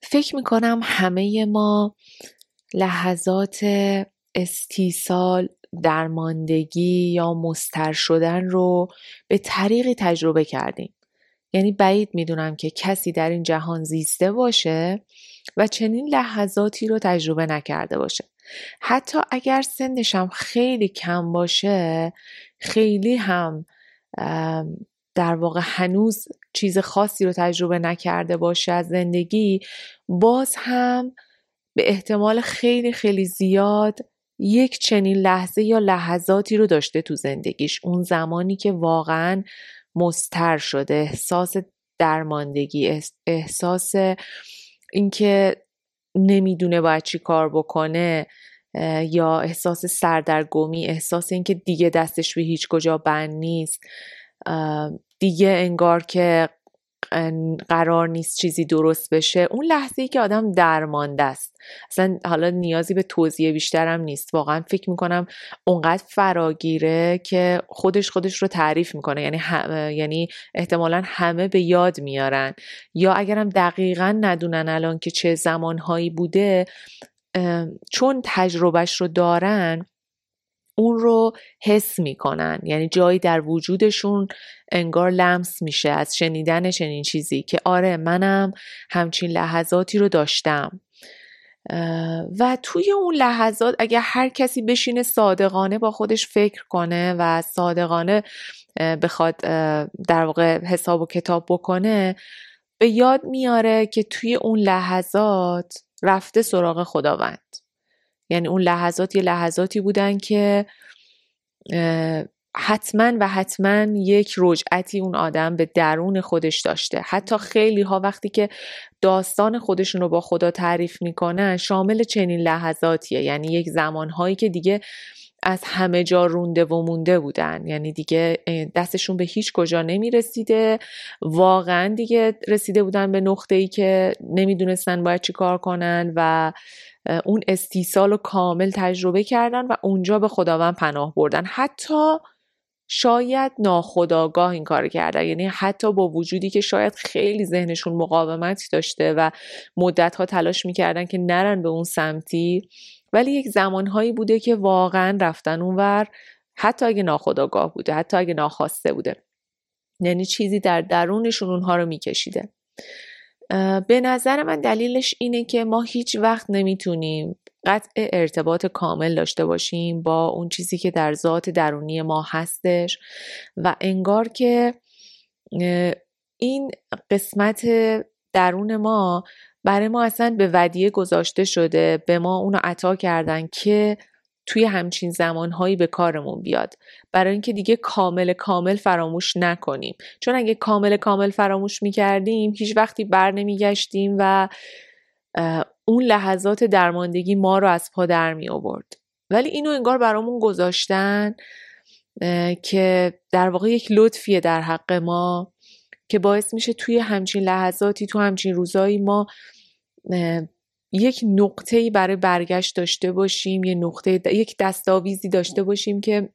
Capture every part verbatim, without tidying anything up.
فکر میکنم همه ما لحظات استیصال، درماندگی یا مضطر شدن رو به طریقی تجربه کردیم. یعنی بعید میدونم که کسی در این جهان زیسته باشه و چنین لحظاتی رو تجربه نکرده باشه. حتی اگر سنش هم خیلی کم باشه، خیلی هم در واقع هنوز چیز خاصی رو تجربه نکرده باشه از زندگی، باز هم به احتمال خیلی خیلی زیاد یک چنین لحظه یا لحظاتی رو داشته تو زندگیش. اون زمانی که واقعاً مضطر شده، احساس درماندگی، احساس اینکه نمیدونه باید چی کار بکنه، یا احساس سردرگمی، احساس اینکه دیگه دستش به هیچ کجا بند نیست، دیگه انگار که قرار نیست چیزی درست بشه. اون لحظه‌ای که آدم درمانده است. اصلا حالا نیازی به توضیح بیشترم نیست. واقعا فکر میکنم اونقدر فراگیره که خودش خودش رو تعریف میکنه. یعنی هم... یعنی احتمالاً همه به یاد میارن، یا اگرم دقیقاً ندونن الان که چه زمانهایی بوده، چون تجربهش رو دارن اون رو حس میکنن. یعنی جایی در وجودشون انگار لمس میشه از شنیدن چنین چیزی که آره منم همچین لحظاتی رو داشتم. و توی اون لحظات اگه هر کسی بشینه صادقانه با خودش فکر کنه و صادقانه بخواد در واقع حساب و کتاب بکنه، به یاد میاره که توی اون لحظات رفته سراغ خداوند. یعنی اون لحظات یه لحظاتی بودن که حتما و حتما یک رجعتی اون آدم به درون خودش داشته. حتی خیلی ها وقتی که داستان خودشون رو با خدا تعریف میکنن شامل چنین لحظاتیه. یعنی یک زمانهایی که دیگه از همه جا رونده و مونده بودن، یعنی دیگه دستشون به هیچ کجا نمی رسیده، واقعا دیگه رسیده بودن به نقطه‌ای که نمیدونستن باید چی کار کنن و اون استیصال رو کامل تجربه کردن و اونجا به خداوند پناه بردن. حتی شاید ناخودآگاه این کار کردن، یعنی حتی با وجودی که شاید خیلی ذهنشون مقاومت داشته و مدتها تلاش میکردن که نرن به اون سمتی، ولی یک زمانهایی بوده که واقعا رفتن اونور، حتی اگه ناخودآگاه بوده، حتی اگه ناخواسته بوده. یعنی چیزی در درونشون اونها رو میکشیده. به نظر من دلیلش اینه که ما هیچ وقت نمیتونیم قطع ارتباط کامل داشته باشیم با اون چیزی که در ذات درونی ما هستش و انگار که این قسمت درون ما برای ما اصلا به ودیعه گذاشته شده، به ما اونو عطا کردن که توی همچین زمانهایی به کارمون بیاد، برای اینکه دیگه کامل کامل فراموش نکنیم. چون اگه کامل کامل فراموش میکردیم هیچ وقتی بر نمیگشتیم و اون لحظات درماندگی ما رو از پا در می آورد. ولی اینو انگار برامون گذاشتن که در واقع یک لطفیه در حق ما که باعث میشه توی همچین لحظاتی، تو همچین روزایی ما یک نقطه‌ای برای برگشت داشته باشیم، یک نقطه، یک دستاویزی داشته باشیم که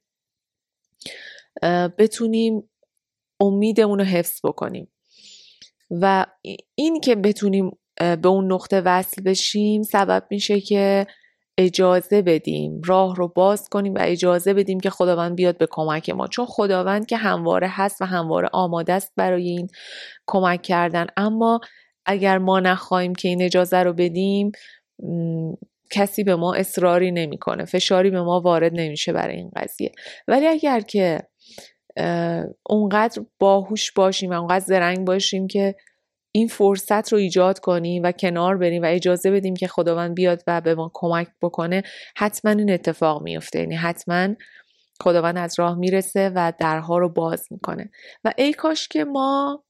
بتونیم امیدمون رو حفظ بکنیم. و این که بتونیم به اون نقطه وصل بشیم سبب میشه که اجازه بدیم، راه رو باز کنیم و اجازه بدیم که خداوند بیاد به کمک ما. چون خداوند که همواره هست و همواره آماده است برای این کمک کردن، اما اگر ما نخواهیم که این اجازه رو بدیم، کسی به ما اصراری نمیکنه، فشاری به ما وارد نمیشه برای این قضیه. ولی اگر که اونقدر باهوش باشیم و اونقدر زرنگ باشیم که این فرصت رو ایجاد کنیم و کنار بریم و اجازه بدیم که خداوند بیاد و به ما کمک بکنه، حتما این اتفاق میفته. یعنی حتما خداوند از راه میرسه و درها رو باز میکنه. و ای کاش که ما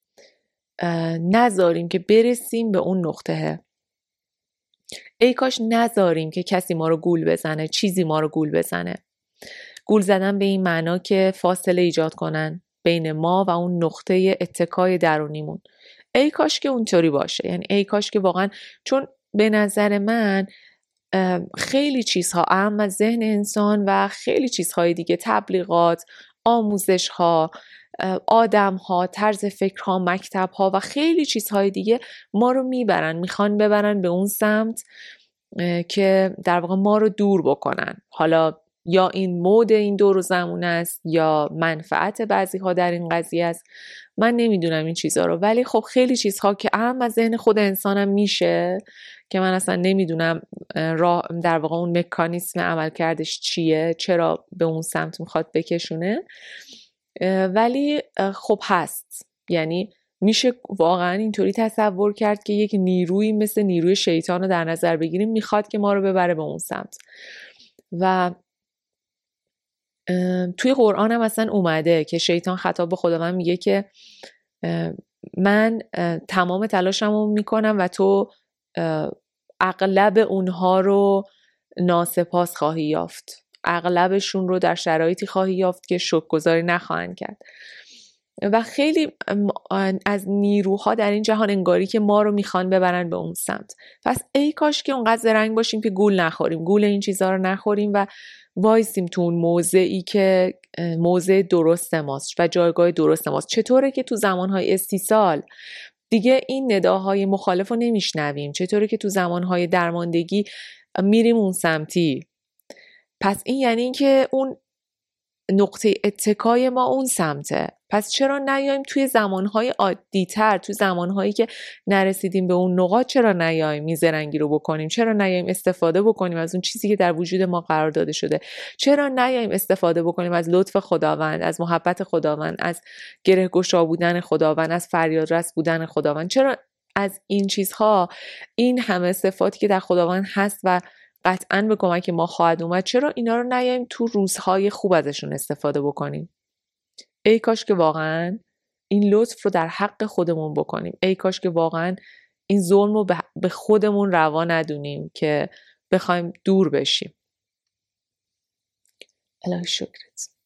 نذاریم که برسیم به اون نقطه. ای کاش نذاریم که کسی ما رو گول بزنه، چیزی ما رو گول بزنه. گول زدن به این معنا که فاصله ایجاد کنن بین ما و اون نقطه اتکای درونیمون. ای کاش که اونطوری باشه. یعنی ای کاش که واقعا، چون به نظر من خیلی چیزها اهم از ذهن انسان و خیلی چیزهای دیگه، تبلیغات، آموزش ها، آدم ها، طرز فکرها، مکتب ها و خیلی چیزهای دیگه ما رو میبرن، میخوان ببرن به اون سمت که در واقع ما رو دور بکنن. حالا یا این مود این دور و زمونه است یا منفعت بعضی ها در این قضیه است، من نمیدونم این چیزها رو، ولی خب خیلی چیزها که اهم از ذهن خود انسانم میشه که من اصلا نمیدونم راه در واقع اون مکانیسم عمل کردش چیه، چرا به اون سمت میخواد بکشونه، ولی خب هست. یعنی میشه واقعا اینطوری تصور کرد که یک نیروی مثل نیروی شیطان رو در نظر بگیریم، میخواد که ما رو ببره به اون سمت. و توی قرآن هم اصلا اومده که شیطان خطاب به خداوند میگه که من تمام تلاشمو میکنم و تو اغلب اونها رو ناسپاس خواهی یافت، اغلبشون رو در شرایطی خواهی یافت که شکرگزاری نخواهند کرد. و خیلی از نیروها در این جهان انگاری که ما رو میخوان ببرن به اون سمت. پس ای کاش که اونقدر زرنگ باشیم که گول نخوریم، گول این چیزها رو نخوریم و وایسیم تو اون موضعی که موضع درست ماست و جایگاه درست ماست. چطوره که تو زمانهای استیصال دیگه این نداهای مخالف رو نمیشنویم؟ چطوره که تو زمانهای درماندگی میریم اون سمتی؟ پس این یعنی این که اون نقطه اتکای ما اون سمته. پس چرا نیاییم توی زمانهای عادی تر، توی زمانهایی که نرسیدیم به اون نقاط، چرا نیاییم میزرنگی رو بکنیم؟ چرا نیاییم استفاده بکنیم از اون چیزی که در وجود ما قرار داده شده؟ چرا نیاییم استفاده بکنیم از لطف خداوند، از محبت خداوند، از گره گشا بودن خداوند، از فریاد رس بودن خداوند؟ چرا از این چیزها، این همه صفاتی که در خداوند هست و قطعاً به کمک ما خواهد اومد، چرا اینا رو نیاییم تو روزهای خوب ازشون استفاده بکنیم؟ ای کاش که واقعاً این لطف رو در حق خودمون بکنیم. ای کاش که واقعاً این ظلم رو به خودمون روا ندونیم که بخوایم دور بشیم. الهی شکرت.